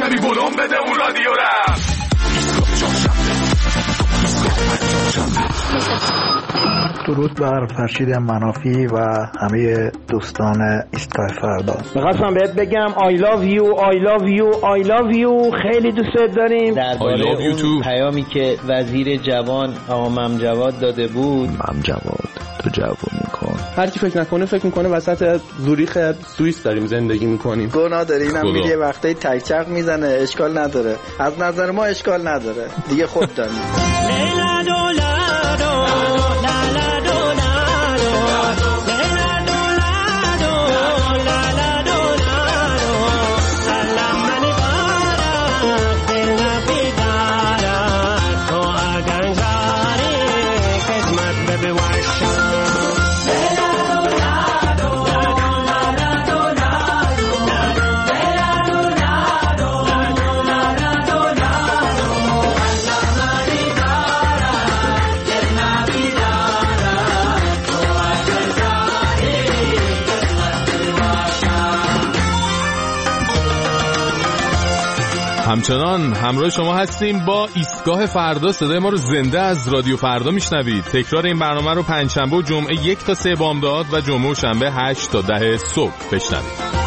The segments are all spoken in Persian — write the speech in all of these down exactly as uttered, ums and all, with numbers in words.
کمی بلوم بده اون رادیو را. درود بر فرشید منافی و همه دوستان ایستگاه فردا. میخواستم بهت بگم I love you I love you I love you خیلی دوست داریم. درباره اون پیامی که وزیر جوان آقا ممجواد داده بود. ممجواد تو جوونی کن. هر کی فکر نکنه فکر میکنه وسط زوریخ سوئیس داریم زندگی میکنیم. گناه داره اینم میگه یه وقتایی تک چرخ میزنه اشکال نداره. از نظر ما اشکال نداره. دیگه خود داریم. همچنان همراه شما هستیم با ایستگاه فردا. صدای ما رو زنده از رادیو فردا میشنوید. تکرار این برنامه رو پنجشنبه و جمعه یک تا سه بامداد و جمعه و شنبه هشت تا ده صبح بشنوید.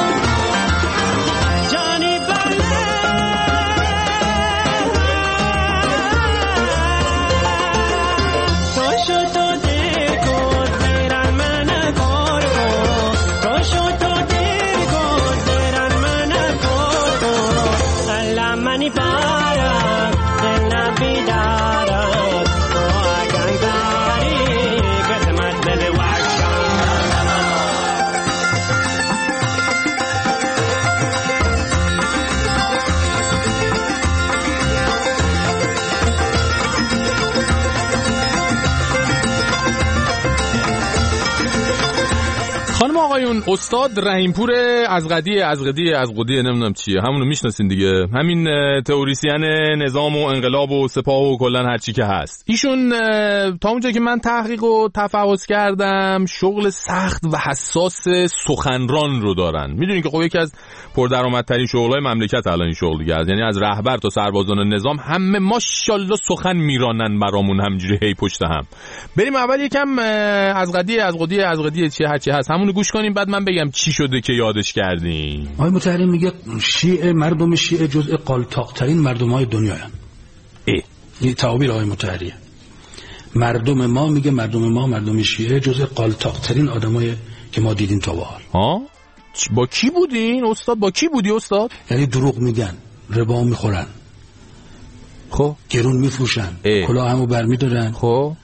خانم آقایون، استاد رحیمپور از قدیه از قدیه از قدیه نمیدونم چیه، همونو میشناسین دیگه، همین تئوریسین نظام و انقلاب و سپاه و کلا هر چی که هست. ایشون تا اونجا که من تحقیق و تفحص کردم شغل سخت و حساس سخنران رو دارن. میدونین که خب یکی از پردرآمدترین شغلای مملکت الان این شغل دیگه، یعنی از رهبر تا سربازان نظام همه ماشاءالله سخن میرانن برامون همینجوری هی پشت هم. بریم اول یکم از قدیه از قدیه از قدیه چی هر چی هست همونو گوش کنیم، بعد من بگم چی شده که یادش کردین. آقای مطهری میگه شیعه، مردم شیعه جزء قالتاق‌ترین مردم‌های دنیا هستند. این تعابیر آقای مطهریه. مردم ما، میگه مردم ما، مردم شیعه جزء قالتاق‌ترین آدمای که ما دیدیم تا به حال. ها؟ با کی بودین استاد؟ با کی بودی استاد؟ یعنی دروغ میگن، ربا میخورن، خب گرون میفروشن، کلاه همو برمیدارن، خب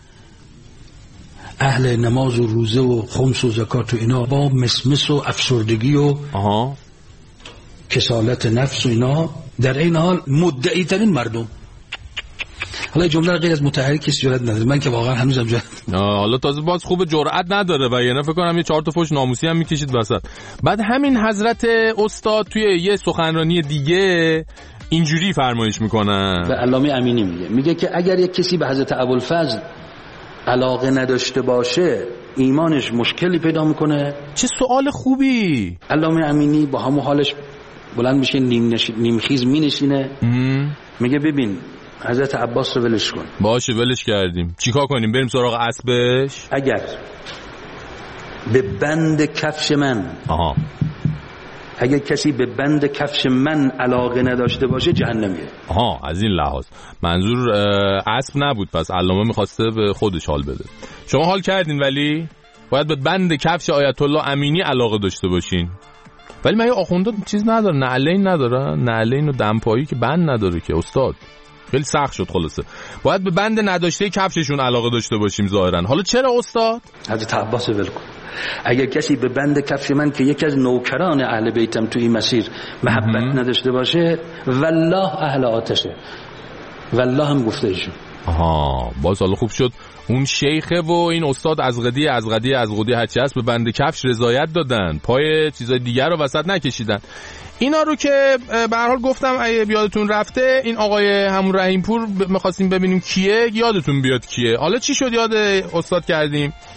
اهل نماز و روزه و خمس و زکات و اینا، با مسمس و افسردگی و آها کسالت نفس و اینا، در این حال مدعی ترین مردم. حالا جمله غیر از مطهری کسی جرئت نداره، من که واقعا هنوزم جرئت. حالا تازه باز خوب جرئت نداره و یعنی فکر کنم یه چهار تا فوش ناموسی هم میکشید وسط. بعد همین حضرت استاد توی یه سخنرانی دیگه اینجوری فرمایش میکنن. به علامه امینی میگه میگه که اگر یک کسی به حضرت ابوالفضل علاقه نداشته باشه ایمانش مشکلی پیدا میکنه. چه سوال خوبی. علامه امینی با همون حالش بلند میشه، نیم, نش... نیم خیز مینشینه، میگه ببین حضرت عباس رو ولش کن. باشه ولش کردیم، چیکار کنیم؟ بریم سراغ اسبش. اگر به بند کفش من آها اگر کسی به بند کفش من علاقه نداشته باشه جهنمیه. آها از این لحاظ منظور اسب نبود، پس علامه میخواسته به خودش حال بده. شما حال کردین ولی باید به بند کفش آیت الله امینی علاقه داشته باشین. ولی من یه آخونده چیز نداره، نعلین نداره، نعلین و دمپایی که بند نداره که استاد. خیلی سخت شد. خلاصه باید به بند نداشته کفششون علاقه داشته باشیم ظاهرا. حالا چرا استاد؟ حضرت عباس ول کن. اگر کسی به بند کفش من که یکی از نوکران اهل بیتم تو این مسیر محبت نداشته باشه والله اهل آتشه. والله هم گفته ایشون. آها باز حالا خوب شد اون شیخه و این استاد از قدیه از قدیه از قدیه هرچی هست به بند کفش رضایت دادن، پای چیزای دیگر رو وسط نکشیدن. اینا رو که به هر حال گفتم اگه یادتون رفته این آقای همون رحیمپور می‌خواستیم ببینیم کیه، یادتون بیاد کیه. حالا چی شد یاد استاد کردیم؟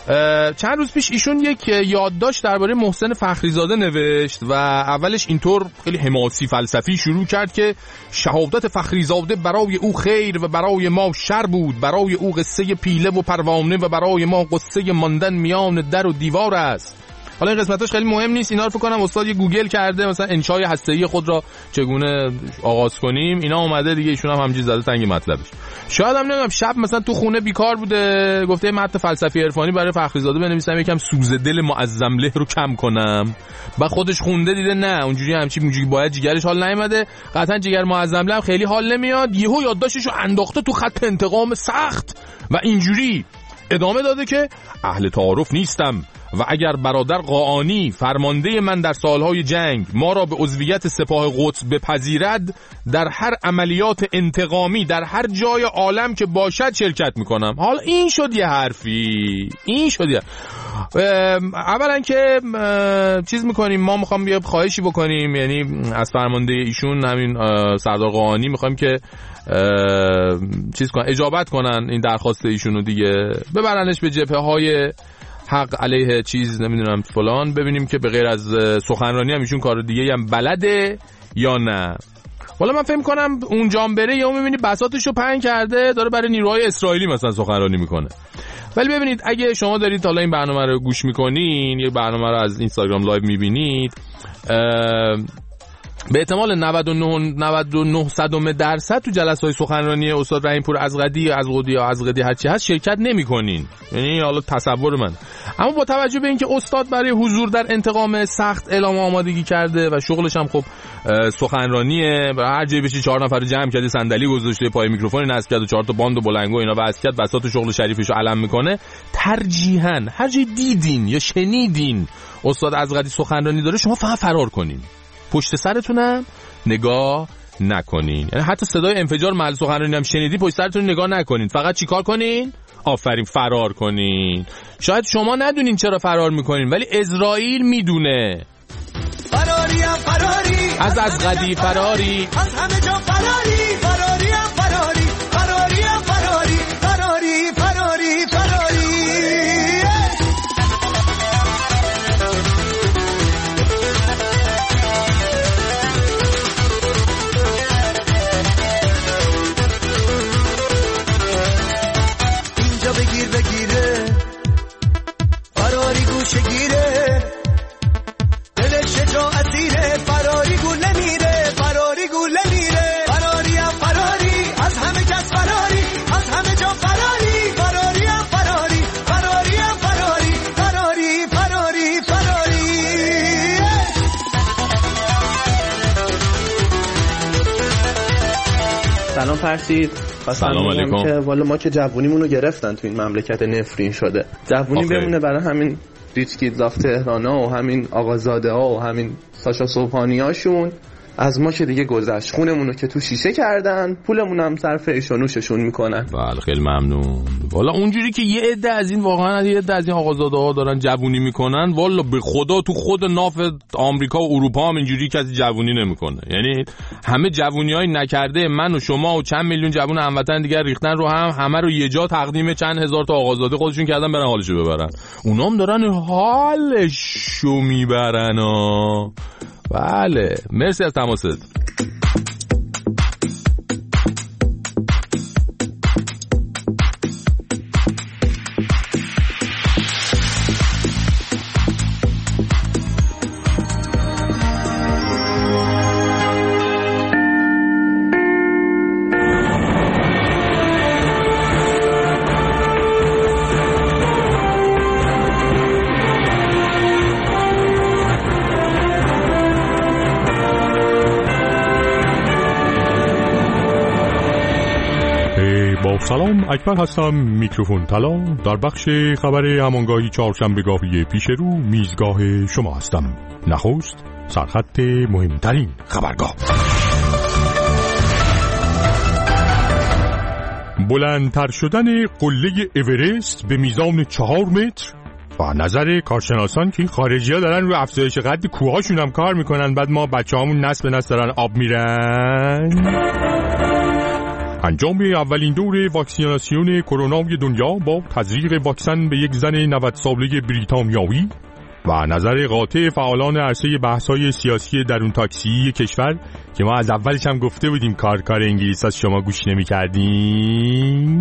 چند روز پیش ایشون یک یادداشت درباره محسن فخریزاده نوشت و اولش اینطور خیلی حماسی فلسفی شروع کرد که شهادت فخریزاده برای او خیر و برای ما شر بود، برای او قصه پیله و پروانه و برای ما قصه ماندن میان در و دیوار است. حالا این قسمتاش خیلی مهم نیست، اینا رو فکر کنم استاد یه گوگل کرده، مثلا انشای هسته‌ای خود را چگونه آغاز کنیم، اینا اومده دیگه، ایشون هم همینجوری زده تنگ مطلبش. شاید هم نمیدونم شب مثلا تو خونه بیکار بوده، گفته متن فلسفی عرفانی برای فخریزاده بنویسم یکم سوز دل معظم له رو کم کنم. بعد خودش خونده دیده نه اونجوری همچین اونجوری باید جیگرش حال نیومده، قطعا جیگر معظم له خیلی حال نمیاد، یهو یادداشتشو انداخته تو خط انتقام سخت و اینجوری ادامه داده که اهل تعارف نیستم و اگر برادر قاآنی فرمانده من در سالهای جنگ ما را به عضویت سپاه قدس بپذیرد، در هر عملیات انتقامی در هر جای عالم که باشد شرکت میکنم. حالا این شد یه حرفی، این شد یه اولا که چیز میکنیم، ما میخوام بیا خواهشی بکنیم، یعنی از فرمانده ایشون همین سردار قاآنی میخوایم که چیز کنن، اجابت کنن این درخواست ایشونو دیگه، ببرنش به جبهه های حق علیه چیز نمیدونم فلان، ببینیم که به غیر از سخنرانی هم ایشون کار دیگه هم بلده یا نه. والا من فهم کنم اونجا بره یا میبینی بساطشو پهن کرده داره برای نیروهای اسرائیلی مثلا سخنرانی میکنه. ولی ببینید اگه شما دارید حالا این برنامه رو گوش میکنین، یه برنامه رو از اینستاگرام لایو میبینید، به احتمال نود و نه نود و نه صدم درصد تو جلسه‌های سخنرانی استاد رحیم پور ازغدی ازغدی یا ازغدی هر چی هست شرکت نمی‌کنین، یعنی حالا تصور من. اما با توجه به اینکه استاد برای حضور در انتقام سخت اعلام آمادگی کرده و شغلش هم خب سخنرانیه و هر جایی بشی چهار نفر جمع کرده صندلی گذاشته پای میکروفون نصب کرده چهار تا باند و بلنگو اینا واسه کرد بساط شغل شریفشو علم میکنه، ترجیحاً هر جایی دیدین یا شنیدین استاد ازغدی سخنرانی داره شما فقط فرار کنین، پشت سرتونم نگاه نکنین، یعنی حتی صدای انفجار محل سخنرانی هم شنیدی پشت سرتون نگاه نکنین، فقط چیکار کنین؟ آفرین، فرار کنین. شاید شما ندونین چرا فرار میکنین ولی اسرائیل میدونه. فراری هم فراری از ازغدی فراری، از همه جا فراری، فراری هم فراری، فراری هم فراری، فراری فراری فراری. بگیر بگیره فراری گوشه گیره، دلش جا اسیره، فراری گوله میره، فراری گوله میره، فراری هم فراری از همه کس فراری، از همه جا فراری، فراری هم فراری، فراری هم فراری، فراری فراری فراری. سلام فرشید، سلام علیکم. که والا ما که جوونیمون رو گرفتن تو این مملکت نفرین شده، جوونی بمونه برای همین ریچ کیدز آف تهرانا و همین آقازاده ها و همین ساشا صبحانی هاشون، از ما که دیگه گذشت، خونمون رو که تو شیشه کردن، پولمون هم صرف ایش و نوششون میکنن. بله خیلی ممنون. والا اونجوری که یه عده از این واقعا یه عده از این آقازاده ها دارن جوونی میکنن، والا به خدا تو خود ناف آمریکا و اروپا هم اینجوری کسی جوونی نمیکنه، یعنی همه جوونیای نکرده من و شما و چند میلیون جوون هموطن دیگه ریختن رو هم، همه رو یه جا تقدیم چند هزار تا آقازاده خودشون کردن برن حالشو ببرن، اونام دارن حالشو میبرن. ها بله، مرسی از تماست. سلام، اکبر هستم، میکروفون طلا. در بخش خبر همانگاهی چهارشنبه‌گاهی پیش رو میزگاه شما هستم. نخست سرخط مهمترین خبرگاه. بلندتر شدن قله اورست به میزان چهار متر و نظر کارشناسان که خارجی‌ها دارن روی افزایش قد کوه‌هاشون هم کار میکنن، بعد ما بچه‌هامون نسل به نسل دارن آب میرن. انجام اولین دور واکسیناسیون کرونای دنیا با تزریق واکسن به یک زن نود ساله بریتانیایی و نظر قاطع فعالان عرصه بحث‌های سیاسی درون تاکسی کشور که ما از اولش هم گفته بودیم کار کار انگلیس از شما گوش نمی‌کردیم،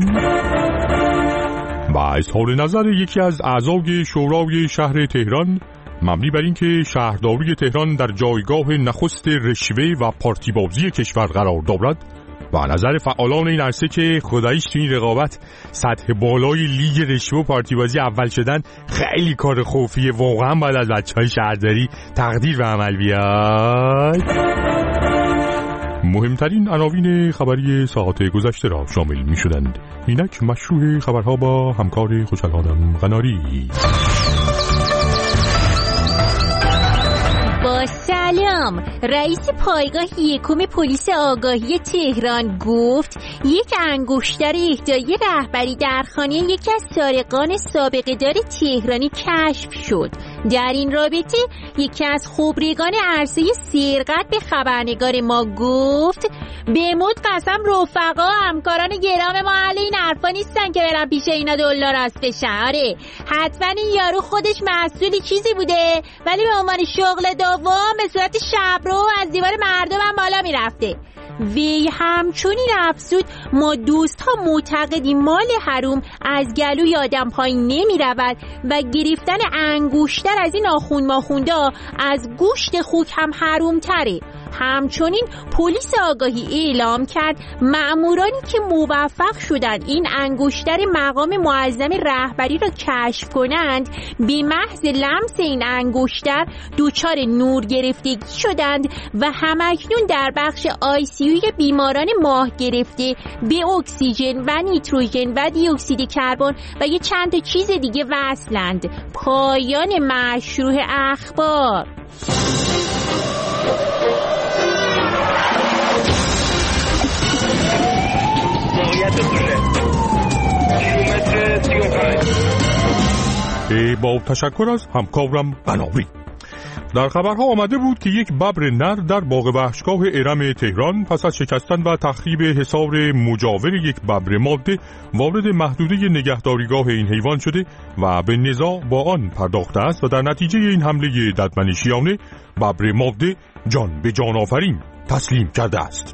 و اظهار نظر یکی از اعضای شورای شهر تهران مبنی بر اینکه شهرداری تهران در جایگاه نخست رشوه و پارتی بازی کشور قرار دارد و نظر فعالان این عرصه که خداییش تو این رقابت سطح بالای لیگ رشوه و پارتی بازی اول شدن خیلی کار خوفیه، واقعا باید از بچهای شهرداری تقدیر به عمل بیاد. مهمترین عناوین خبری ساعات گذشته را شامل می شدند. اینک مشروع خبرها با همکار خوشحالانم قناری. با سلام. رئیس پایگاه یکم پلیس آگاهی تهران گفت یک انگشتر اهدایی رهبری در خانه یکی از سارقان سابقه دار تهرانی کشف شد. در این رابطه یکی از خبرگان عرصه سرقت به خبرنگار ما گفت به مد قسم رفقا همکاران گرام ما اهل این حرفا نیستن که برن پیش اینا دلار راست بشن. آره حتما این یارو خودش مسئولی چیزی بوده ولی به عنوان شغل دوم به صورت شبرو از دیوار مردم هم بالا میرفته. وی همچنین افزود ما دوست ها معتقدیم مال حروم از گلوی آدم پایین نمی رود و گرفتن انگشتر از این آخوند ماخوندا از گوشت خوک هم حروم تره. همچنین پلیس آگاهی اعلام کرد مأمورانی که موفق شدند این انگشتر مقام معظم رهبری را کشف کنند به محض لمس این انگشتر دچار نور گرفتگی شدند و همکنون در بخش آی سی یو بیماران ماه گرفته به اکسیژن و نیتروژن و دی اکسید کربن و یه چند تا چیز دیگه وصلند. پایان مشروع اخبار. با تشکر از همکارم قناری. در خبرها آمده بود که یک ببر نر در باغ وحشگاه ارم تهران پس از شکستن و تخریب حصار مجاور یک ببر ماده وارد محدوده نگهداریگاه این حیوان شده و به نزاع با آن پرداخته است و در نتیجه این حمله ددمنشیانه ببر ماده جان به جان آفرین تسلیم کرده است.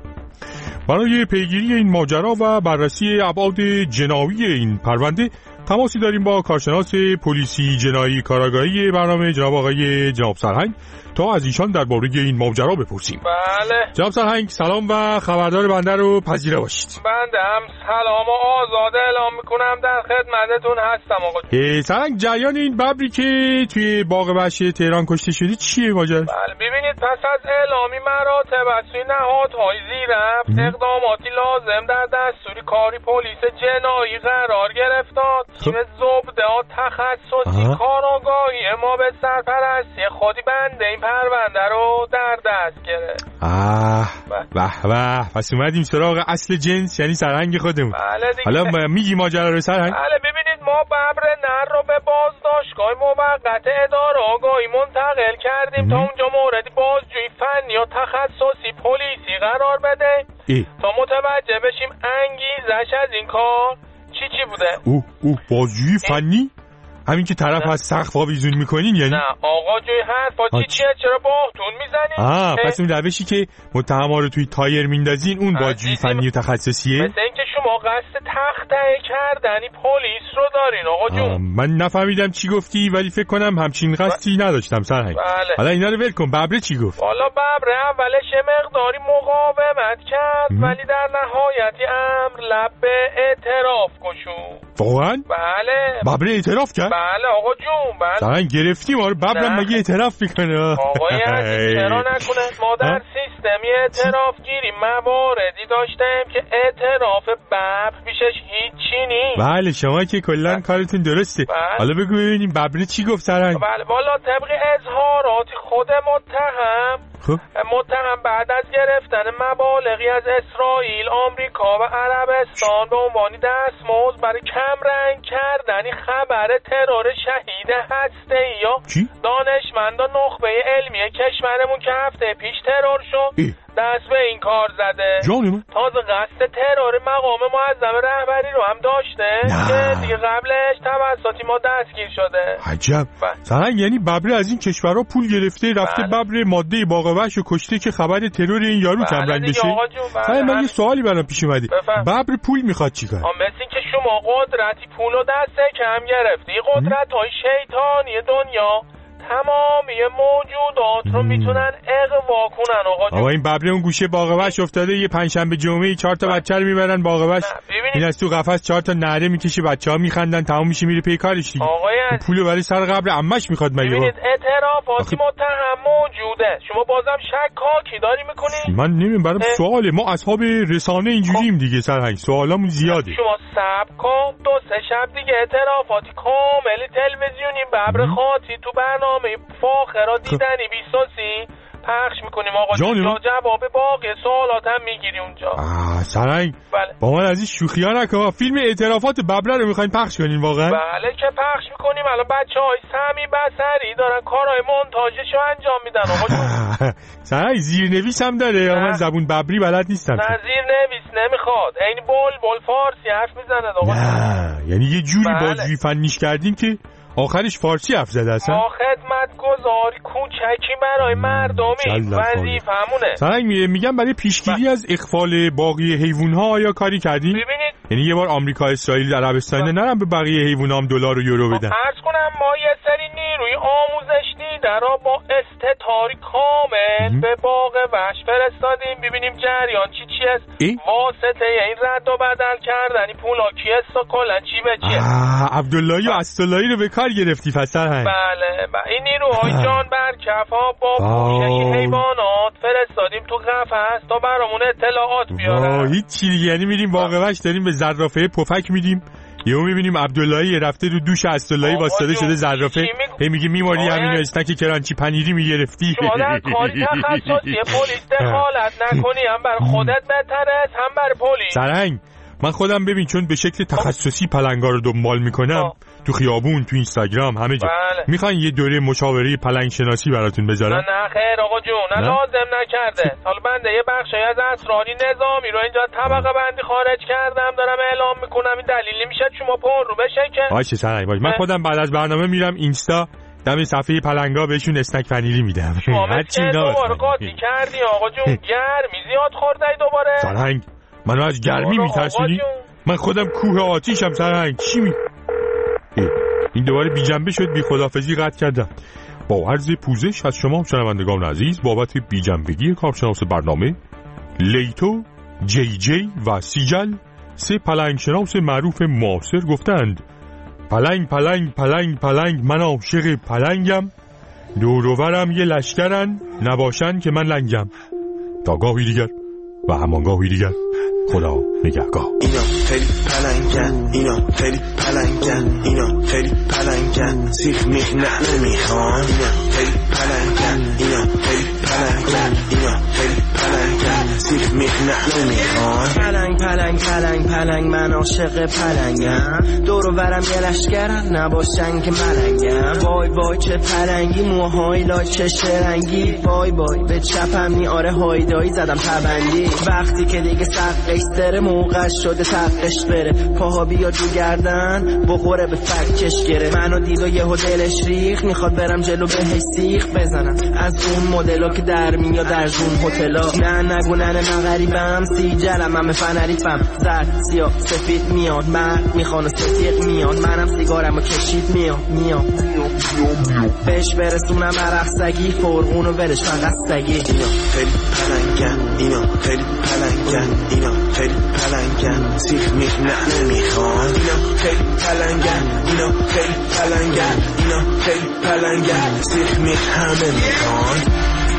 برای پیگیری این ماجرا و بررسی ابعاد جنایی این پرونده تماسی داریم با کارشناس پلیسی جنایی کارآگاهی برنامه جناب آقای جناب سرهنگ تا از ایشان درباره این ماجرا بپرسیم. بله جناب سرهنگ سلام و خبردار بنده رو پذیرا باشید. بنده هم سلام و آزاده اعلام میکنم در خدمتتون هستم آقا جون. سرهنگ جریان این ببری که توی باغ وحشی تهران کشته شدی چیه ماجرا؟ بله ببینید پس از اعلامی مراتب از سوی نهادهای زیررفت اقداماتی لازم در دستوری کاری پلیس جنایی قرار گرفتاد. تیم زبده تخصصی کارآگاهی ما به سرپرستی خودی بنده این پرونده رو در دست گرفت. آه واه واه پس اومدیم سراغ اصل جنس یعنی سرهنگ خودمون. بله دیگه. حالا میگی ماجرا رو سرهنگ؟ بله ببینید ما ببر نر رو به بازداشتگاه موقت اداره آگاهی منتقل کردیم تا اونجا موردی بازجویی فنی و تخصصی پلیسی قرار بده ای. تا متوجه بشیم انگیزش از این کار چی چی بوده. او او بازجویی فنی؟ همین که طرف از سقف آویزون میکنین یعنی؟ نه آقا جوی حرفا چی چیه چرا باهتون میزنین؟ آه پس اون روشی که متهما رو توی تایر میندازین اون بازجویی فنی و تخصصیه؟ مثل اینکه شما قصد تخته کردنی پلیس رو دارین آقا جون. من نفهمیدم چی گفتی ولی فکر کنم همچین قصدی نداشتم سرهنگ. بله. حالا اینا رو ول کن. ببره چی گفت؟ والا ببره اولش مقداری مقاومت کرد م? ولی در نهایتی امر لب به اعتراف گشود. واقعا؟ بله. ببره اعتراف کرد؟ بله آقا جون. بله. سرهنگ گرفتی ما رو. ببرم مگه اعتراف میکنه؟ آقای عزیز چرا نکنه؟ ما در سیستمی اعتراف گیری مواردی داشتیم که اعتراف ببر بیشش هیچی نیست. بله شما که کلا کارتون درسته. بله. حالا بگو ببینیم ببره چی گفت سرهنگ؟ بله والا طبق اظهارات خود متهم خب متهم بعد از گرفتن مبالغی از اسرائیل، آمریکا و عربستان به عنوان دستمزد برای کمرنگ کردن خبر ترور شهید هسته‌ای یا دانشمندان نخبه علمی کشورمون که هفته پیش ترور شد دست به این کار زده. جانم تازه قصد ترور مقام معظم رهبری رو هم داشته که دیگه قبلش توسطی ما دستگیر شده. عجب. سرنگ یعنی ببره از این کشورها پول گرفته رفته بله. ببره ماده باغ وحش رو کشته که خبر ترور این یارو کم رنگ بشه. بله من یه سوالی برام پیش اومده. ببر پول میخواد چیکار؟ مثل این که شما قدرتی پول و دست کم گرفتی. قدرت های شیطانی دنیا تمامی موجودات رو میتونن اغوا کنن آقا جون. آقا این ببره اون گوشه باغ وحش افتاده یه پنجشنبه جمعه چهار تا بچه رو میبرن باغ وحش. این از تو قفس چهار تا نعره میکشه بچه‌ها میخندن تمام میشه میره پی کارش دیگه. پولو برای سر قبر عمش میخواد مگه؟ ببینید اعترافاتی متهم موجوده. شما بازم شکاکی داری میکنید؟ من نمیدونم برام سواله. ما اصحاب رسانه اینجوریم دیگه سرهنگ. سوالامون زیاده. شما صبر کن دو سه شب دیگه اعترافاتی کامل تلویزیونی ببر خاطی تو برنامه فاخرا دیدنی بیستوسی پخش میکنیم آقا جون. جواب باقی سوالات هم میگیری اونجا. آه سرنگ بله. با من از این شوخی ها نکن. فیلم اعترافات ببره رو میخواین پخش کنین واقعا؟ بله که پخش میکنیم. الان بچه های سمی بسری دارن کارهای مونتاژشو انجام میدن آقا جون. سرنگ زیرنویس هم داره. من زبون ببری بلد نیستم. نه زیرنویس نمیخواد. این بول بول فارسی حرف میزنه آقا. نه یعنی یه جوری بله. بازجویی فنیش کردیم که آخرش فارسی حرف زده اصلا. ما خدمتگزاری کوچکی برای مردمی وظیفه‌مونه. سرنگ میگم برای پیشگیری از اغفال باقی حیوان‌ها آیا کاری کردین؟ ببینید یعنی یه بار آمریکا اسرائیل عربستان نرم به بقیه حیوان‌ها هم دلار و یورو بدن. عرض کنم ما یه سری نیروی آموزش دیده را با استتاری کامل به باغ وحش فرستادیم ببینیم جریان چی چی است. واسطه این رد و بدل کردنی پولا کی است و کلا چی به چیه. عبداللهی و اسداللهی رو به کار گرفتی فسر هم. بله با این نیروهای جان بر کفا با پوشش حیوانات فرستادیم تو قفس تا برامون اطلاعات بیارن. هیچ چی دیگه. یعنی میریم باغ وحش داریم به زرافه پفک میدیم یهو میبینیم عبداللهی رفته رو دوش اسداللهی واسطه شده زرافه. هی میگه میماری همینو استک کرانچی پنیری میگرفتی. شما در کاری تخصصی پلیس دخالت نکنی هم بر خودت بهتره هم بر پلیس. سرنگ من خودم ببین چون به شکل تخصصی پلنگا رو دنبال میکنم تو خیابون تو اینستاگرام همه جا. بله. میخواین یه دوره مشاوره پلنگ شناسی براتون بذارم؟ نه نه خیر آقا جون نه, نه؟ لازم نکرده. حالا بنده یه بخشی از اسراری نظامی رو اینجا طبقه بندی خارج کردم دارم اعلام میکنم. این دلیل نمیشه شما پر رو بشه که باشه سرنگ باشه. من خودم بعد از برنامه میرم اینستا دم صفحه پلنگا بهشون استک پنیری میدم. هر چی دوباره قاطی کردی آقا جون. گرمی زیاد خوردی دوباره. سرنگ منو از گرمی میترسونی؟ من خودم کوه آتیشم سرنگ. چی می این دوباره بی جنبه شد. بی خداحافظی قطع کردم. با عرض پوزش از شما شنوندگان عزیز بابت بی جنبگی کارشناس برنامه لیتو، جی جی و سیجل سه پلنگ شناس معروف معاصر گفتند پلنگ پلنگ پلنگ پلنگ من عاشق پلنگم، دور و برم یه لشکرن نباشن که من لنگم. تا گاهی دیگر و همانگاهی دیگر خدا نگهگاه. اینا خیلی پلنگن، اینا خیلی پلنگن، اینا خیلی پلنگن، سیخ میخ نه نمیخوان. اینا خیلی پلنگن، اینا خیلی پلنگن، اینا خیلی پلنگن، سیخ میخ نه نمیخوان. پلنگ پلنگ پلنگ پلنگ من عاشق پلنگم، دور و برم یه لشکرن نباشن که ملنگم. وای وای چه پلنگی موهای لای چه رنگی، وای وای به چپم نی آره هایدایی زدم پبندی. وقتی که دیگه سقش داره موقع شده تقش بره، پاها بیا جو گردن بخوره به فکش گره. منو دید و یهو دلش ریخ میخواد برم جلو بهش سیخ بزنم از اون مدلا که در میاد در زون هتلا. نه نگو نه من غریبم سیجلم من فنریفم، زرد سیاه سفید میاد مرد میخوانو ستیق میاد. منم سیگارمو کشید میاد میاد بهش برسونم عرق سگی فرغونو ولش فقط سگی. اینا خیلی پلنگن، اینا خیلی پلنگن، اینا خیلی پلنگن، سیخ میخ نه نمیخوان. اینا خیلی پلنگن، اینا خیلی پلنگن، اینا خیلی پلنگن، سیخ میخ همه میخوان.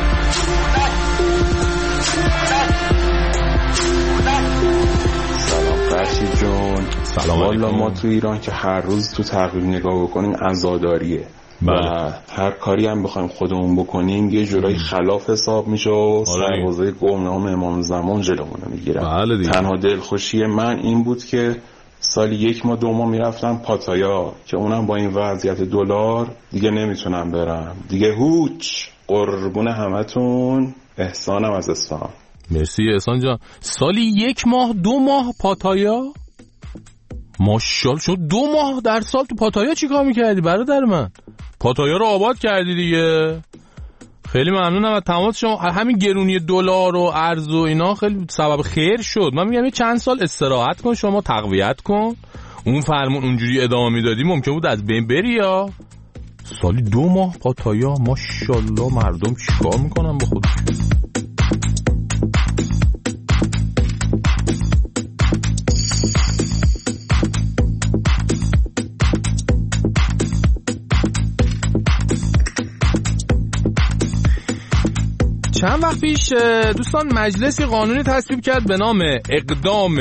سلام فرشید جون. سلام والا ما تو ایران که هر روز تو تقویم نگاه بکنیم عزاداریه و هر کاری هم بخوایم خودمون بکنیم یه جورایی خلاف حساب میشه و سربازای گمنام امام زمان جلومون میگیرن. تنها دلخوشی من این بود که سالی یک ماه دو ماه میرفتم پاتایا که اونم با این وضعیت دلار دیگه نمیتونم برم دیگه. هوچ قربون همتون، احسانم از احسان. مرسی احسان جان. سالی یک ماه دو ماه پاتایا؟ ماشاءالله شد دو ماه در سال تو پاتایا چی کار میکردی برادر من؟ پاتایا رو آباد کردی دیگه. خیلی ممنونم از تماس شما. همین گرونی دلار و ارز و اینا خیلی سبب خیر شد. من میگم یه چند سال استراحت کن، شما تقویت کن. اون فرمون اونجوری ادامه میدادی ممکن بود از بین بری. یا سالی دو ماه پاتایا، ماشاءالله مردم چیکار میکنن با خودشون. چند وقت پیش دوستان مجلسی قانونی تصویب کرد به نام اقدام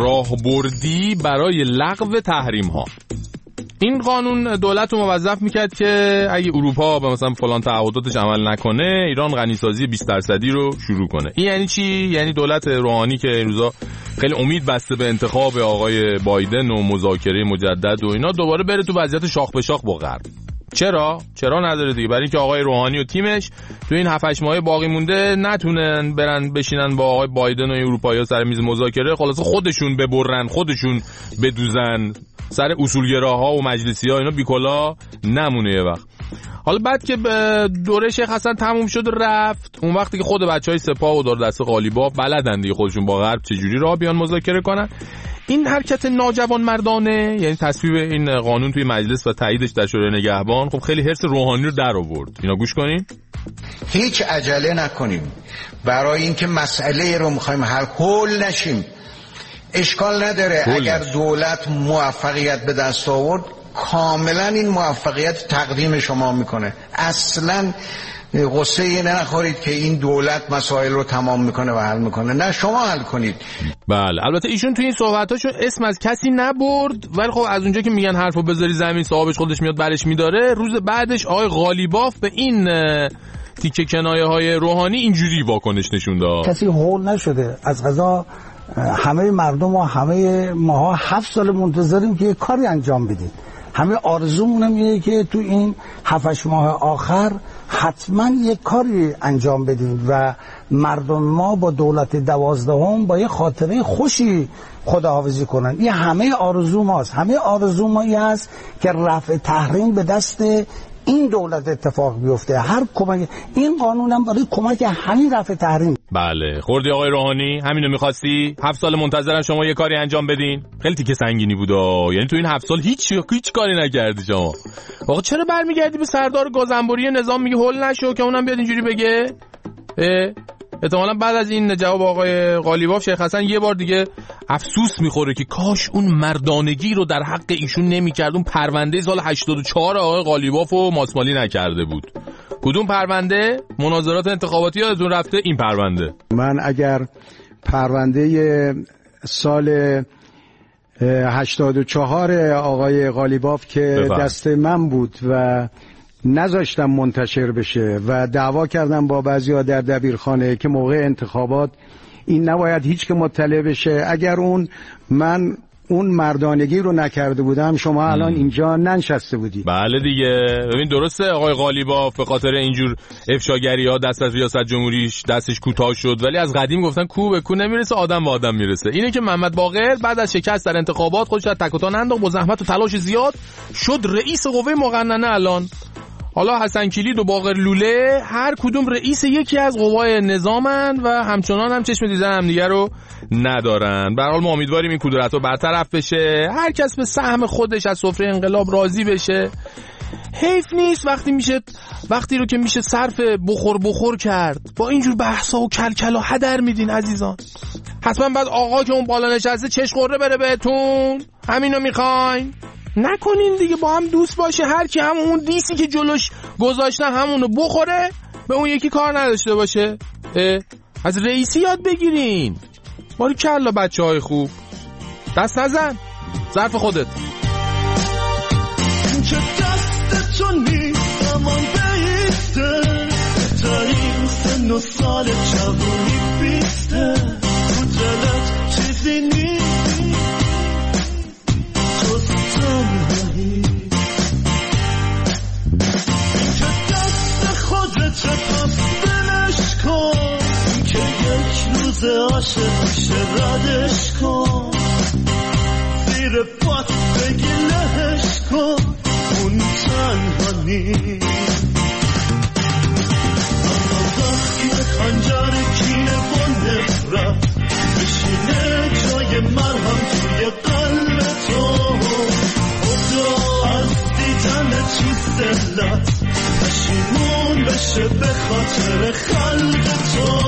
راهبردی برای لغو تحریم ها. این قانون دولت رو موظف میکرد که اگه اروپا به مثلا فلان تعهداتش عمل نکنه ایران غنیسازی بیست درصدی رو شروع کنه. این یعنی چی؟ یعنی دولت روحانی که این روزا خیلی امید بسته به انتخاب آقای بایدن و مذاکره مجدد و اینا، دوباره بره تو وضعیت شاخ به شاخ با غرب. چرا؟ چرا نداره دیگه؟ برای اینکه آقای روحانی و تیمش تو این هفت هشت ماه باقی مونده نتونن برن بشینن با آقای بایدن و اروپایی‌ها سر میز مذاکره، خلاص خودشون ببرن، خودشون بدوزن، سر اصولگراها و مجلسی‌ها اینا بیکلا نمونه یه وقت. حالا بعد که دوره شیخ حسن تموم شد رفت، اون وقتی که خود بچهای سپاه و دار دست قالیباف بلدن دیگه خودشون با غرب چجوری راه بیان مذاکره کنن، این حرکت ناجوان مردانه، یعنی تصویب این قانون توی مجلس و تاییدش در شورای نگهبان، خب خیلی حرص روحانی رو در آورد. اینا گوش کنین. هیچ عجله نکنیم برای اینکه مسئله رو می‌خوایم حل کل نشیم. اشکال نداره اگر دولت موفقیت به دست آورد، کاملا این موفقیت تقدیم شما میکنه. اصلا غصه ای نخورید که این دولت مسائل رو تمام میکنه و حل میکنه، نه شما حل کنید. بله البته ایشون تو این صحبتاشو اسم از کسی نبرد، ولی خب از اونجا که میگن حرفو بذاری زمین صاحبش خودش میاد برش میداره، روز بعدش آقای قالیباف به این تیکه کنایه های روحانی اینجوری واکنش نشون داد. کسی هول نشده. از قضا همه مردم و همه ماها هفت سال منتظریم که یه کاری انجام بدید. همه آرزومون اینه که تو این هفت ماه آخر حتما یک کاری انجام بدیم و مردم ما با دولت دوازدهم با یه خاطره خوشی خداحافظی کنن. این همه آرزو ماست. همه آرزو ما این هست که رفع تحریم به دست این دولت اتفاق بیفته. هر کمک، این قانون هم برای کمک همین رفع تحریم. بله خوردی آقای روحانی، همینو می‌خواستی؟ هفت سال منتظرم شما یه کاری انجام بدین. خیلی تیکه سنگینی بود. یعنی تو این هفت سال هیچ هیچ کاری نکردی شما. آقا چرا برمیگردی به سردار گازنبوری نظام میگه هول نشو که اونم بیاد اینجوری بگه؟ احتمالاً بعد از این جواب آقای قالیباف شیخ حسن یه بار دیگه افسوس میخوره که کاش اون مردانگی رو در حق ایشون نمیکرد. اون پرونده سال هشتاد و چهار آقای قالیباف رو ماسمالی نکرده بود. کدوم پرونده؟ مناظرات انتخاباتی یادتون رفته؟ این پرونده. من اگر پرونده سال هشتاد و چهار آقای قالیباف که بفرد. دست من بود و نذاشتم منتشر بشه و دعوا کردم با بعضی‌ها در دبیرخانه که موقع انتخابات این نباید هیچ که مطلع بشه. اگر اون من اون مردانگی رو نکرده بودم شما الان اینجا ننشسته بودید. بله دیگه. ببین درسته آقای قالیباف به خاطر اینجور افشاگری‌ها دست از ریاست جمهوریش دستش کوتاه شد، ولی از قدیم گفتن کو به کو نمیرسه، آدم به آدم میرسه. اینه که محمد باقر بعد از شکست در انتخابات خودش از تک و تا ننداخت، با زحمت و تلاش زیاد شد رئیس قوه مقننه. الان حالا حسن کلید و باقر لوله هر کدوم رئیس یکی از قوای نظامن و همچنان هم چشم دیدن همدیگه رو ندارن. به هر حال ما امیدواریم این کدورت‌ها برطرف بشه، هر کس به سهم خودش از سفره انقلاب راضی بشه. حیف نیست وقتی میشه وقتی رو که میشه صرف بخور بخور کرد با اینجور بحثا و کلکلا هدر میدین عزیزان. حتما بعد آقا که اون بالا نشسته چش قره بره بهتون. همینو میخواین؟ نکنین دیگه، با هم دوست باشه، هر کی هم اون دیسی که جلوش گذاشتن همونو بخوره، به اون یکی کار نداشته باشه. از رئیسی یاد بگیرین. باری کلا بچه های خوب. دست نزن، ظرف خودت. چه دست تو نیست امان بیسته، تا این سن و سال جوانی بیسته، تو دلت چیزی نیست تو تنهایی، که دست خودت پس بلش کن، که یک روز روز عاشق میشه ردش کن زیر پات بگی لهش کن اون تنها نیست اما وقتی خنجر کینه و نفرت بشینه جای مرهم توی قلب تو خدا از دیدن چیز دلت پشیمون بشه به خاطر خلق تو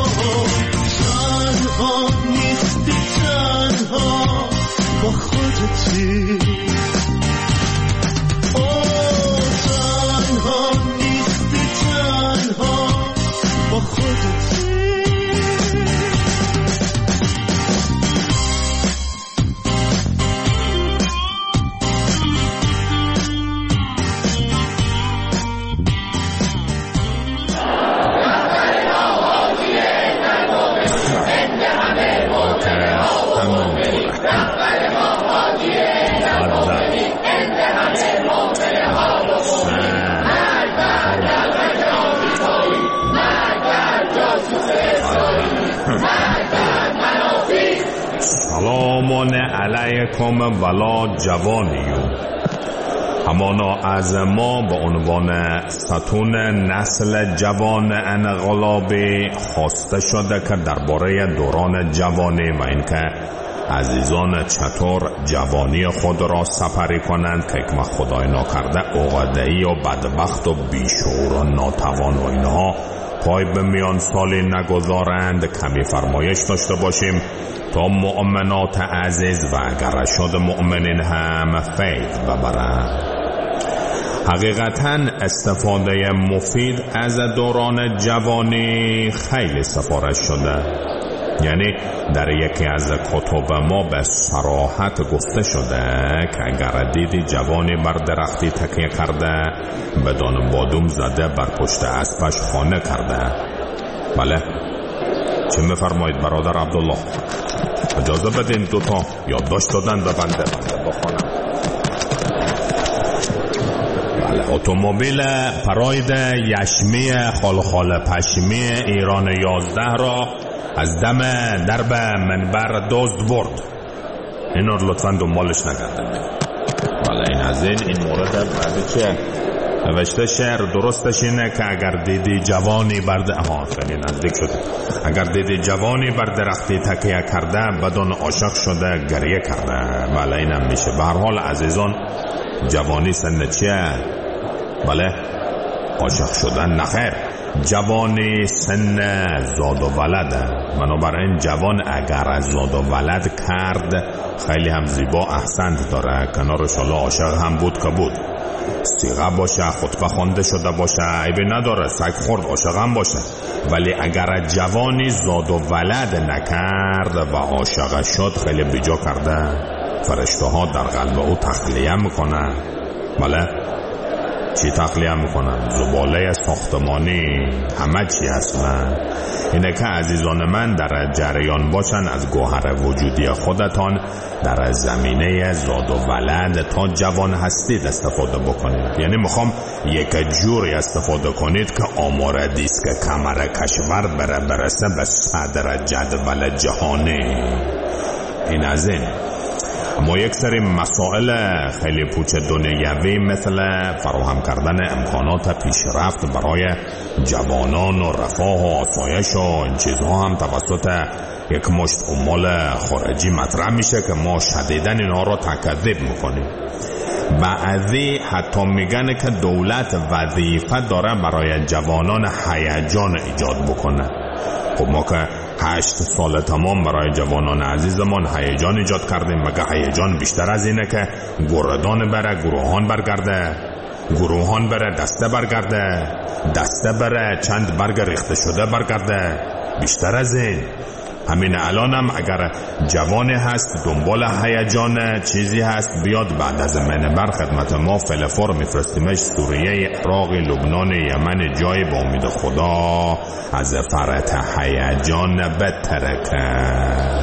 تنها نیستی تنها با خودتی اوه تنها نیستی تنها با خودتی سلامان علیکم ولا جوانیون. همانا از ما به عنوان ستون نسل جوان انقلابی خواسته شده که درباره دوران جوانی و اینکه عزیزان چطور جوانی خود را سپری کنند که یک خدای ناکرده عقده‌ای و بدبخت و بیشعور و ناتوان و اینها پای به میان سالی نگذارند. کمی فرمایش داشته باشیم تا مؤمنات عزیز و اگر شد مؤمنین هم فیض ببرند. حقیقتا استفاده مفید از دوران جوانی خیلی سفارش شده. یعنی در یکی از کتب ما به صراحت گفته شده که اگر دیدی جوانی بر درختی تکیه کرده بدان بادوم زده بر پشت اسبش خانه کرده. بله چه میفرمایید برادر عبدالله؟ اجازه بدین دوتا یادداشت دادن به بنده بنده بخوانم. بله اتومبیل پراید یشمی خالخال پشمی ایران یازده را از دم درب منبر دزد برد. این رو لطفا دنبالش نگردن. بله این از این این مورد بعد چیه؟ نوشته شعر درستش اینه که اگر دیدی جوانی برد ها خیلی نزدیک شده اگر دیدی جوانی بر درختی تکیه کرده بدون عاشق شده گریه کرده. بله اینم میشه. به هر حال عزیزان جوانی سن چیه؟ بله عاشق شدن نخیر. جوانی سن زاد و ولده. بنابراین جوان اگر از زاد و ولد کرد خیلی هم زیبا احسنت داره. کنارش الله عاشق هم بود که بود، سیغه باشه، خطبه خونده شده باشه، عیبی نداره، سگ خورد عاشق هم باشه. ولی اگر جوانی زاد و ولد نکرد و عاشق شد خیلی بیجا کرده. فرشته ها در قلب او تخلیه میکنه. بله چی تخلیه میکنن؟ زباله ساختمانی، همه چی اصلا. اینه که عزیزان من در جریان باشن از گوهر وجودی خودتان در زمینه زاد و ولد تا جوان هستید استفاده بکنید. یعنی میخوام یک جوری استفاده کنید که آمار دیسک کمر کشور بره برسه به صدر جدول جهانی. این از این. اما یک سری مسائل خیلی پوچ دنیوی مثل فراهم کردن امکانات پیشرفت برای جوانان و رفاه و آسایش و این چیزها هم توسط یک مشت عمال خارجی مطرح میشه که ما شدیداً اینها رو تکذیب میکنیم. بعضی حتی میگن که دولت وظیفه داره برای جوانان هیجان ایجاد بکنه. خب ما که هشت سال تمام برای جوانان عزیزمان هیجان ایجاد کردیم، مگه هیجان بیشتر از اینه که گردان بره گروهان برگرده، گروهان بره دسته برگرده، دسته بره چند برگ ریخته شده برگرده؟ بیشتر از این. همین الانم اگر جوانی هست دنبال هیجان چیزی هست بیاد بعد از منبر خدمت ما فلفور میفرستیمش سوریه، عراق، لبنان، یمن، جای با امید خدا از فرط هیجان بترکه.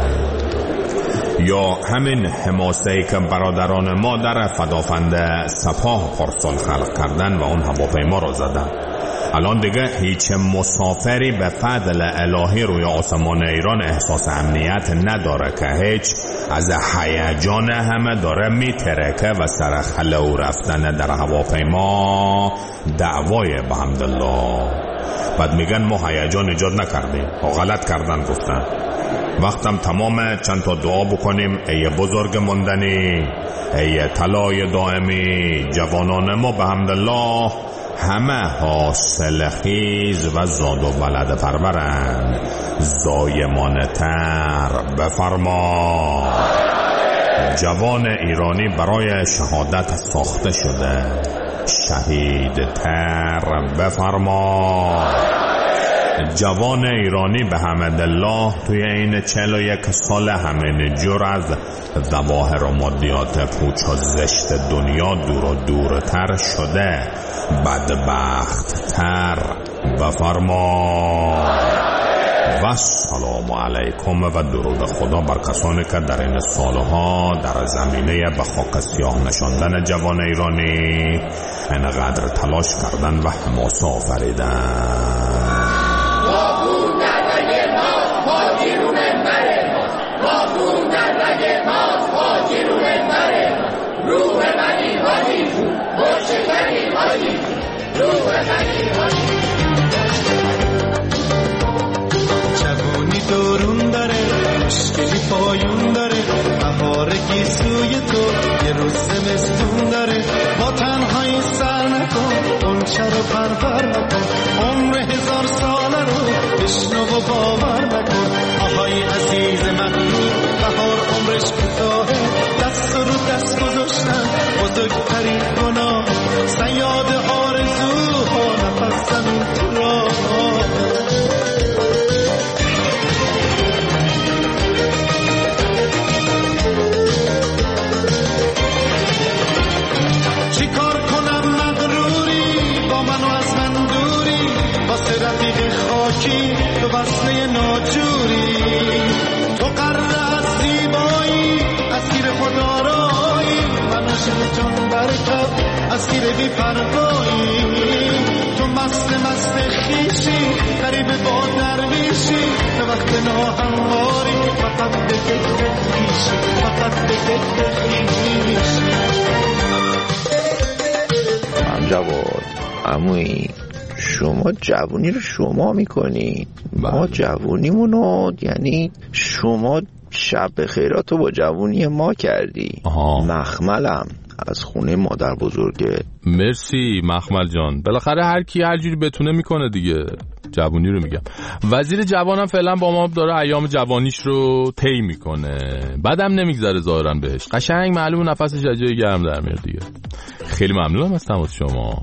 یا همین حماسه‌ای که برادران ما در فدافند سپاه پارسال خلق کردن و اون هواپیما رو زدن. الان دیگه هیچ مسافری به فضل الهی روی آسمان ایران احساس امنیت نداره که هیچ از هیجان همه داره میترکه و سر خلو رفتن در هواپیما دعوای به حمدالله. بعد میگن ما هیجان ایجاد نکردیم و غلط کردن گفتن. وقتم تمامه چند تا دعا بکنیم. ای بزرگ ماندنی، ای طلای دائمی، جوانان ما به حمدالله همه حاصل خیز و زاد و ولد پرورند. زایمان تر بفرما. جوان ایرانی برای شهادت ساخته شده. شهید تر بفرما. جوان ایرانی به حمدالله توی این چهل و یک سال همین جور از ظواهر و مادیات پوچ و زشت دنیا دور و دورتر شده. بدبخت تر بفرما. و سلام علیکم و درود خدا بر کسانی که در این سالها در زمینه به خاک سیاه نشاندن جوان ایرانی اینقدر تلاش کردن و حماسه آفریدن. جوانی دورون داره، مشکلی پایون داره، بهارگی سوی تو یه روز زمستون داره. با تنهایی سر نکن، اونچه رو پرور نکن، عمر هزار ساله رو بشنو و باور نکن. آهای عزیز مهنی، بهار عمرش کوتاهه، دست رو دست گذاشتن بزرگترین گناه. صیاد آرزوها نفس زمین تو راه. تو وصله ناجوری، تو قرر از زیبایی، از گیر خدا رایی، من عاشق جان برکت از گیر بی پروایی. تو مست مست خیشی، قریب با درویشی، تو وقت ناهمواری، فقط به فکر خیشی، فقط به فکر خیشی. من جواد عمویی، شما جوونی رو شما میکنی، ما جوونیمونو، یعنی شما شب خیراتو با جوونی ما کردی. آها. مخملم از خونه مادر بزرگه. مرسی مخمل جان. بالاخره هر کی هر جوری بتونه میکنه دیگه. جوونی رو میگم. وزیر جوانم فعلا با ما داره ایام جوانیش رو طی میکنه. بعدم نمیگذره ظاهرا بهش. قشنگ معلوم نفسش از جای گرم در میاد دیگه. خیلی ممنونم از تماس شما.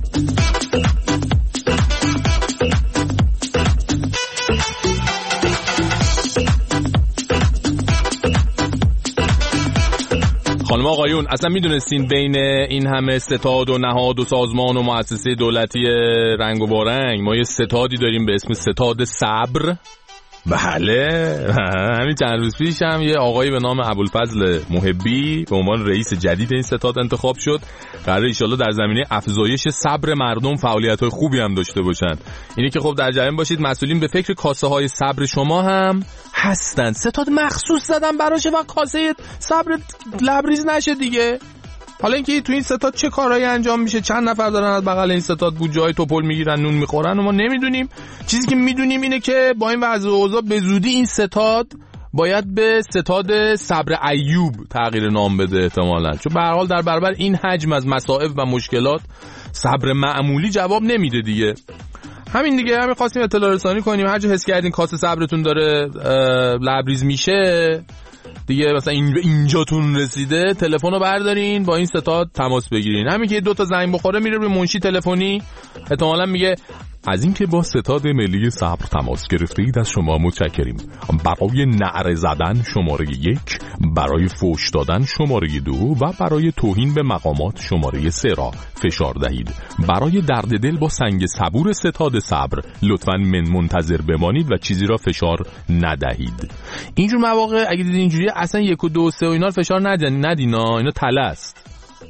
خانم آقایون، اصلا میدونستین بین این همه ستاد و نهاد و سازمان و مؤسسه دولتی رنگ و بارنگ ما یه ستادی داریم به اسم ستاد صبر؟ بله، همین چند روز پیش هم یه آقایی به نام ابوالفضل محبی به عنوان رئیس جدید این ستاد انتخاب شد. قراره ایشالله در زمینه افزایش صبر مردم فعالیت‌های خوبی هم داشته باشن. اینه که خب در جریان باشید، مسئولین به فکر کاسه های صبر شما هم هستن. ستاد مخصوص زدن براشه و کاسه صبر لبریز نشه دیگه. حالا اینکه تو این ستاد چه کارهایی انجام میشه، چند نفر دارن از بغل این ستاد بودجه‌های توپل میگیرن، نون میخورن و ما نمیدونیم. چیزی که میدونیم اینه که با این وضع و اوضاع به زودی این ستاد باید به ستاد صبر ایوب تغییر نام بده احتمالاً، چون به هر حال در برابر این حجم از مصائب و مشکلات صبر معمولی جواب نمیده دیگه. همین دیگه، همین خواستیم اطلاع رسانی کنیم. هر جا حس کردین کاسه صبرتون داره لبریز میشه دیگه، مثلا این اینجاتون رسیده، تلفن رو بردارین با این ستاد تماس بگیرین. همین که دو تا زنگ بخوره میره روی منشی تلفنی، احتمالاً میگه از اینکه با ستاد ملی صبر تماس گرفتید از شما متشکریم. برای نعره زدن شماره یک، برای فوش دادن شماره دو و برای توهین به مقامات شماره سه را فشار دهید. برای درد دل با سنگ صبور ستاد صبر لطفاً من منتظر بمانید و چیزی را فشار ندهید. اینجور مواقع اگه دیدین اینجوری اصلا یک و دو و سه و اینا فشار ندین، ندینا، اینا تله است.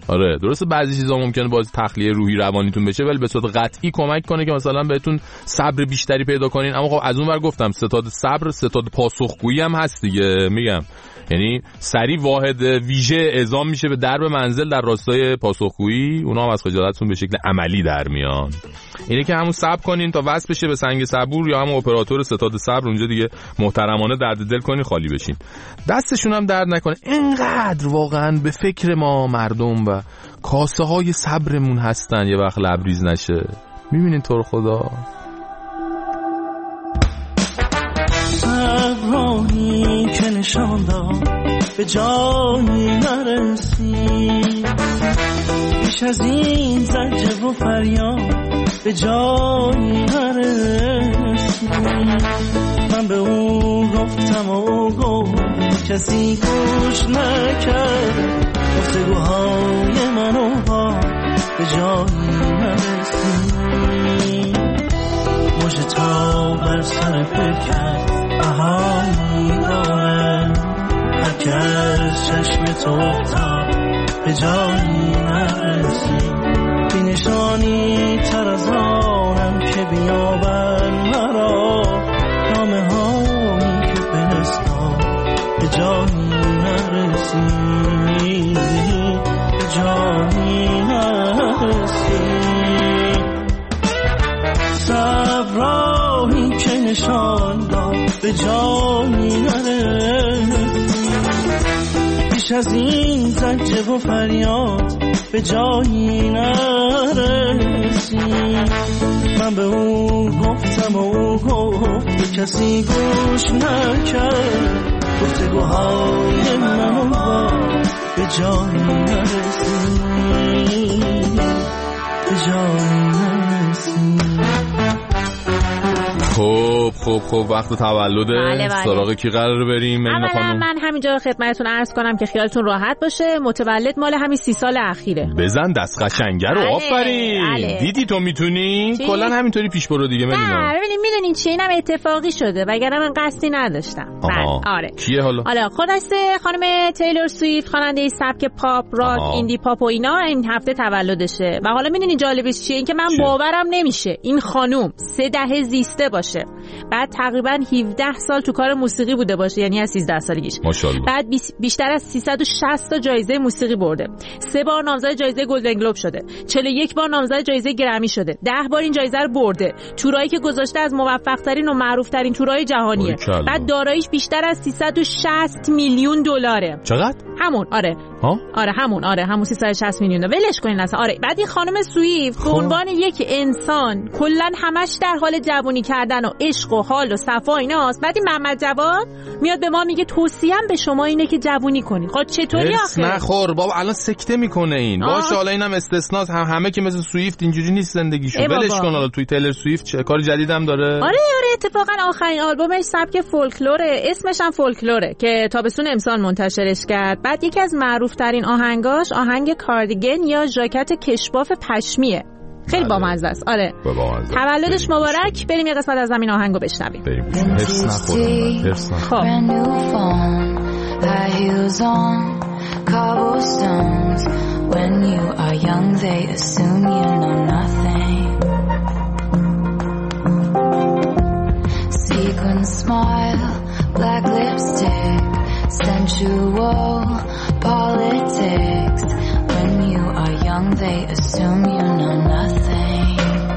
آره درسته بعضی چیزا ممکنه باز تخلیه روحی روانیتون بشه، ولی به صورت قطعی کمک کنه که مثلا بهتون صبر بیشتری پیدا کنین. اما خب از اون ور گفتم ستاد صبر ستاد پاسخگویی هم هست دیگه. میگم یعنی سری واحد ویژه اعزام میشه به درب منزل در راستای پاسخگویی، اونا هم از خجالتتون به شکل عملی در میان. اینه که همون صبر کنین تا وصل بشه به سنگ صبور یا همون اپراتور ستاد صبر، اونجا دیگه محترمانه درد دل کنین خالی بشین. دستشون هم درد نکنه. اینقدر واقعا به فکر ما مردم و کاسه های صبرمون هستن یه وقت لبریز نشه. میبینین تو خدا صبرانی که نشان داد به جایی نرسید، بیش از این زجر و فریاد به جایی نرسید. من به او گفتم و او گفت کسی گوش نکرد، گفتگوهای منو با به جایی نرسید. مژه تا بر سر پیکر بهایی داره، هر که از چشم تو افتاد به جایی نرسید. بی نشانی تر از آنم که بیابن مرا، نامه هایی که فرستاد به جایی نرسید، به جایی نرسید. صبرایی که نشان داد به جایی نرسید، بیش از این زجر و فریاد به جایی نرسید. من به او گفتم و او گفت کسی گوش نکرد، گفتگوهای منو با به جایی نرسید، به جایی نرسید. خب خب خب وقت تولده. بله بله. سراغ کی قراره بریم؟ اولا من همینجا خدمتتون عرض کنم که خیالتون راحت باشه، متولد مال همین سی سال اخیره. بزن دست قشنگه رو. بله. آفرین. بله. دیدی تو میتونی کلا همینطوری پیش برو دیگه. نه ببینید میدونین چی، اینم اتفاقی شده وگرنه من قصدی نداشتم. آها. آره. کیه حالا؟ حالا خلاصه خانم تیلور سویفت خواننده سبک پاپ، راک، آها. ایندی پاپ و اینا این هفته تولدشه و حالا میدونین جالبش چیه؟ این که من چیه؟ باورم نمیشه این خانوم سه دهه زیسته باشه، بعد تقریبا هفده سال تو کار موسیقی بوده باشه، یعنی از سیزده سالگیش. ماشاءالله. بعد بیشتر از سیصد و شصت تا جایزه موسیقی برده، سه بار نامزد جایزه گلدن گلوب شده، چهل و یک بار نامزد جایزه گرمی شده، ده بار این جایزه رو برده. تورایی که گذاشته از موفق ترین و معروف ترین تورای جهانیه. بعد داراییش بیشتر از سیصد و شصت میلیون دلاره. چقدر؟ همون آره ها؟ آره همون آره همون سیصد و شصت میلیون. ولش کنین اصلا. آره بعد این خانم سویفت به عنوان یک انسان کلا همش در حال جوونی کردن و عشق و حال و صفا ایناست. بعد این محمد جواد میاد به ما میگه توصیه‌ام به شما اینه که جوونی کنین. خب چطوری آخه؟ نخور بابا الان سکته میکنه این. باشه حالا اینم استثناست، هم همه که مثل سویفت اینجوری نیست زندگیشون. ولش کن. حالا توی تیلر سویفت چه کار جدیدم داره؟ آره آره اتفاقا آخرین آلبومش سبک فولکلوره، اسمش هم فولکلوره که تابستون امسال منتشرش کرد. بعد یکی از معروف ترین آهنگاش آهنگ کاردیگن یا ژاکت کشباف پشمیه. خیلی بامزه است. آره تولدش مبارک. بریم یه قسمت از همین آهنگو بشنویم. بریم. هرس نخورم. هرس نخورم. Black lipstick, sensual politics. When you are young, they assume you know nothing.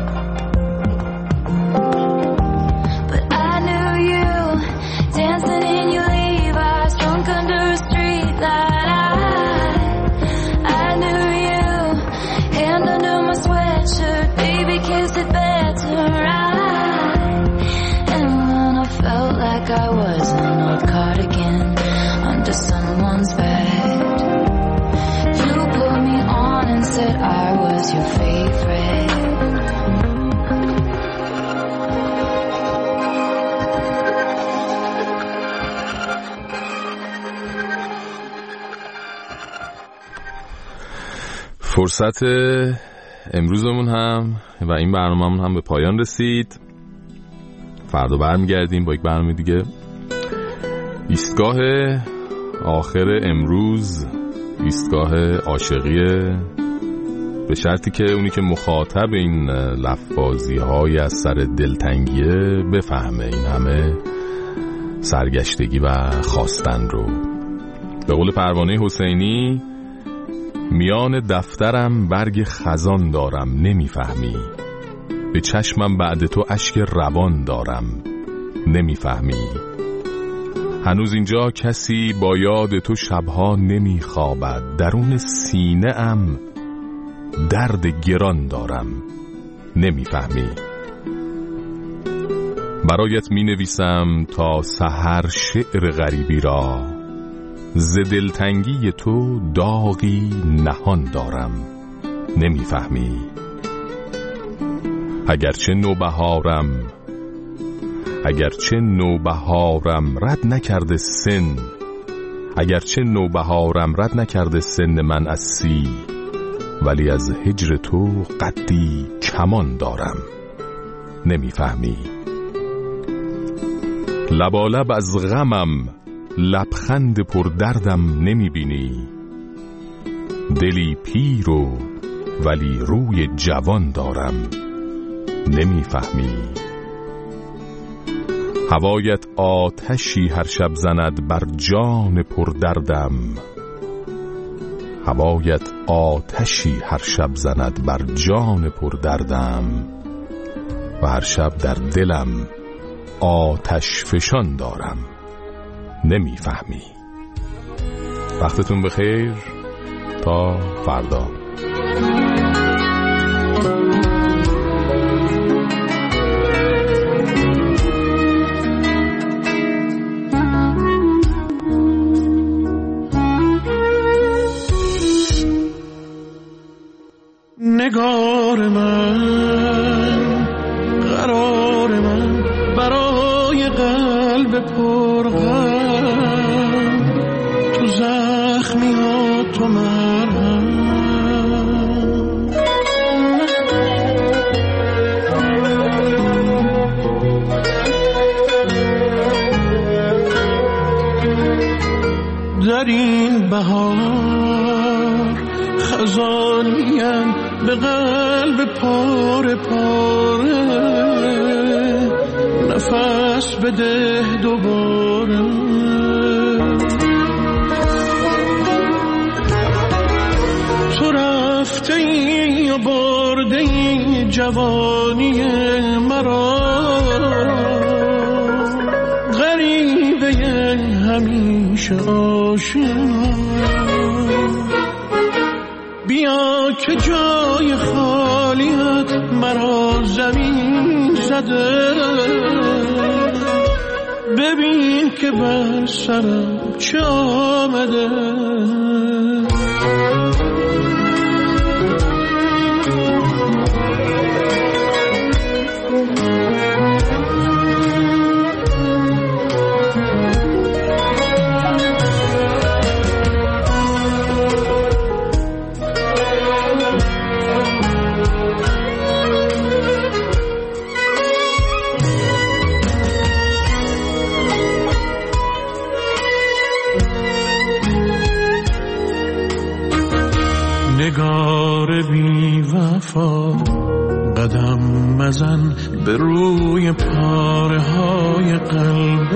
But I knew you, dancing in your Levi's, drunk under a street light. I, I knew you, hand under my sweatshirt, baby, kiss it better. I, and when I felt like I was an old cardigan under someone's bed, you put me on and said I was your favorite. فرصت امروزمون هم و این برنامه‌مون هم به پایان رسید. فردا برمیگردیم با یک برنامه دیگه. ایستگاه آخر امروز ایستگاه عاشقیه، به شرطی که اونی که مخاطب این لفاظی های از سر دلتنگیه بفهمه این همه سرگشتگی و خواستن رو. به قول پروانه حسینی، میان دفترم برگ خزان دارم نمیفهمی، به چشمم بعد تو اشک روان دارم نمیفهمی، هنوز اینجا کسی با یاد تو شبها نمیخوابد، درون سینه ام درد گران دارم نمیفهمی. برایت می نویسم تا سحر شعر غریبی را، ز دلتنگی تو داغی نهان دارم نمیفهمی. اگرچه نوبهارم اگرچه نوبهارم رد نکرده سن اگرچه نوبهارم رد نکرده سن من از سی، ولی از هجر تو قدی کمان دارم نمیفهمی. لبالب از غمم لبخند پر دردم نمیبینی، دلی پیر و ولی روی جوان دارم نمیفهمی. هوایت آتشی هر شب زند بر جان پر دردم، هوایت آتشی هر شب زند بر جان پر دردم، و هر شب در دلم آتش فشان دارم نمیفهمی. وقتتون بخیر تا فردا. نگار من، قرار من، برای قلب پرغم، تو زخمی ها تو مرهم. در این بهار خزانیم به قلب پاره پاره، نفس بده دوباره. تو رفته ای و برده ای جوانی مرا، غریبه همیشه آشنا. بیا که جای خالیت مرا زمین زده، ببین که بر سرم چه آمده. نگار بی وفا قدم مزن به روی پاره های قلب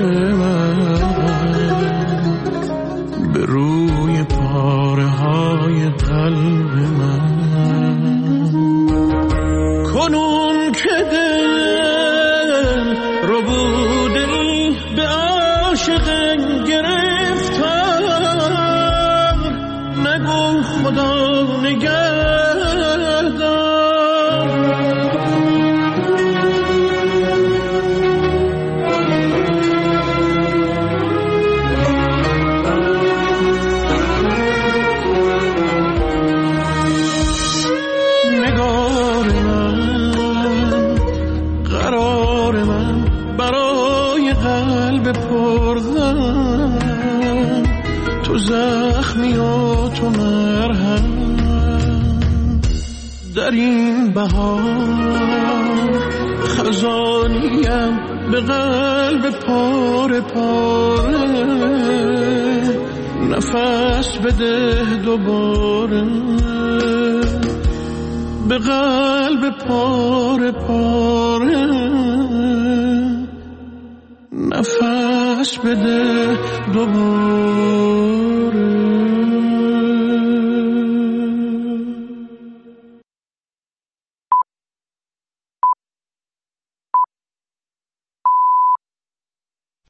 من، به روی پاره های قلب من. کنون که دل رو بودی به عاشق گرفتار، نگو خدا زخمی و تو مرهم. در این بهار خزانیم به قلب پاره پاره، نفس بده دوباره به قلب پاره پاره نفس بده دوباره